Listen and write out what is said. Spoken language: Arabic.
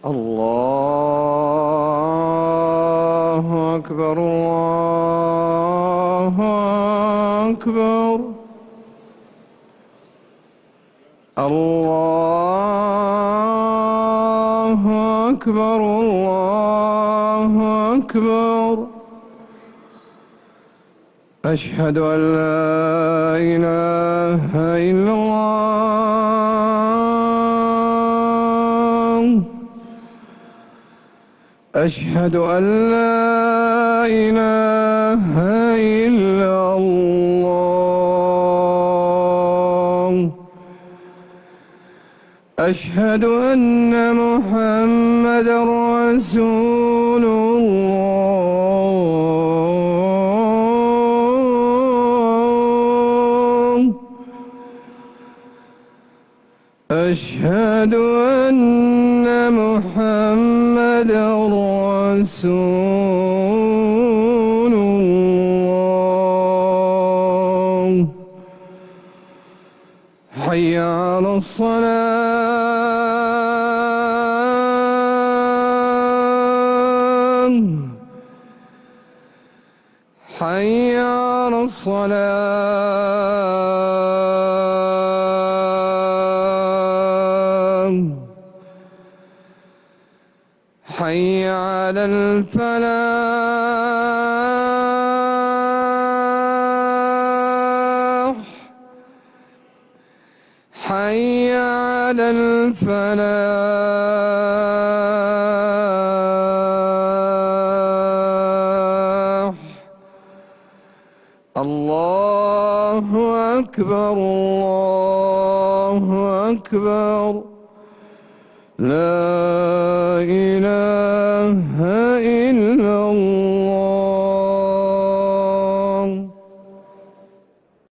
الله أكبر الله أكبر الله أكبر الله أكبر. أشهد أن لا إله إلا الله. أشهد أن لا إله إلا الله. أشهد أن محمدًا رسول الله. أشهد أن محمدًا رسول الله. حي على الصلاة. حي على الصلاة. حي على الفلاح. حي على الفلاح. الله أكبر الله أكبر. لا إله